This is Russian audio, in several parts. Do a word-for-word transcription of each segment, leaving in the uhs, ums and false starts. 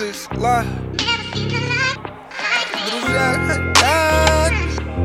сла. Друзья хотят.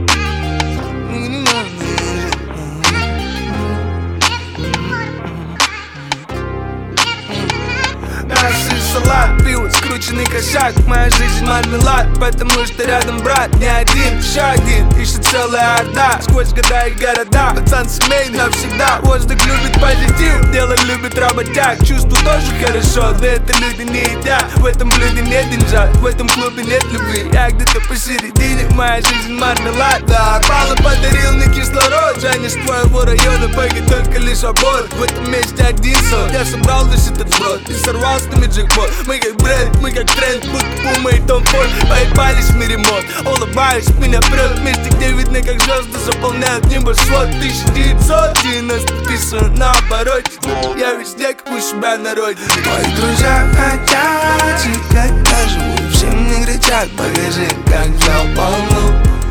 Наши салат, пиво, скрученный косяк. Моя жизнь мармелад, потому что рядом брат. Не один, еще один, ищет целая орда. Сквозь года и города, пацан семейный навсегда. Воздух любит позитив, дело любит работяг. Чувствую тоже хорошо, но это люди не едят. В этом блюде нет деньжат, в этом клубе нет любви. Я где-то посередине, моя жизнь мармелад. Да, Пала подарил мне кислород. Женя с твоего района, пойги только лишь аборт. В этом месте один сон, я собрал весь этот сброд и сорвал с нами джекпот. Мы как бренд, мы как тренд, будто Пума и Том Форд. Поебались в мире мод, улыбаюсь, меня прет. В месте, где видно, как звезды заполняют небосвод. Тысяча девятьсот девяносто писано на обороте. Я везде, как у себя на родине. Твои друзья хотят жить, как я живу. Все мне кричат, покажи, как я полну.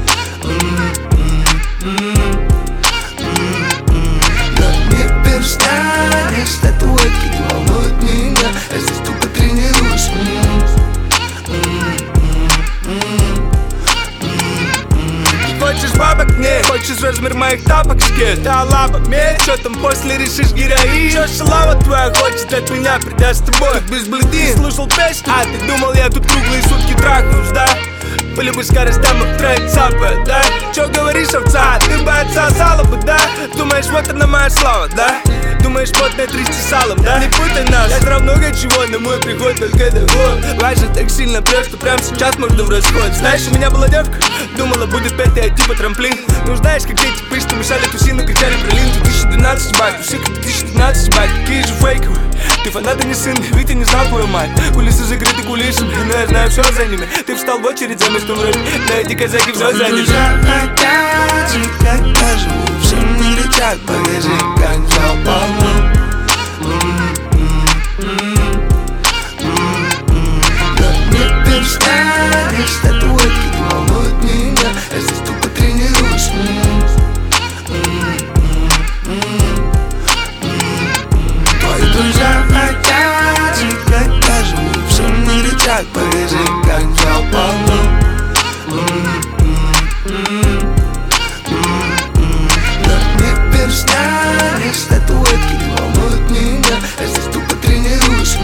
Но не перестанешь, статуэтки не волнуют меня. Я здесь только тренируюсь. Хочешь бабок? Нет. Хочешь размер моих тапок? Скет. Да лапок, медь. Чё там после решишь героин? Чё шалава твоя хочет от меня, придаст тобой? Тут без бледин. Слушал песню? А ты думал, я тут круглые сутки трахнусь, да? По любой скоростям и тренд цапает, да? Чё говоришь, овца? Ты бы отсосала бы, да? Думаешь, вот она моя слава, да? Думаешь, потное трясти салом, да? Не путай нас, я знаю много чего, но мой приход только доход. Важно так сильно прет, что прямо сейчас можно в расход. Знаешь, у меня была девка, думала, будет пятый, а типа трамплин. Ну знаешь, как эти пышки мешали тусину, кричали про лин. две тысячи двенадцать, бать, у всех две тысячи двенадцать, бать, какие же фейковые. Ты фанат, а не сын, ведь ты не знал твою мать. Кулисы закрыты кулисами, но я знаю все за ними. Ты встал в очередь за местом вроде, но эти казаки все заняли. Друзья хотят жить, как я живу. Все мне кричат, покажи, как я полну. Но не перестанешь, статуэтки не волнуют меня. Я здесь только тренируюсь. Твои друзья хотят жить, как я живу. Все мне кричат, покажи, как я полну. Но не перестанешь, статуэтки не волнуют меня. Я здесь только тренируюсь.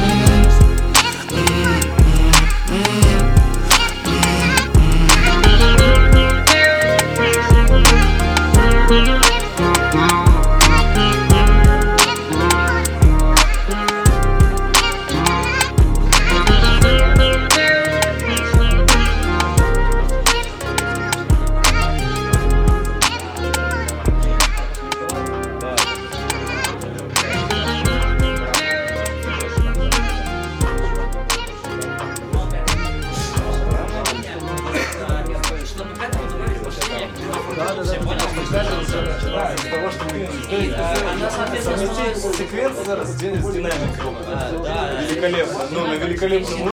Секвенция раз динамика. Великолепно. Ну, на великолепном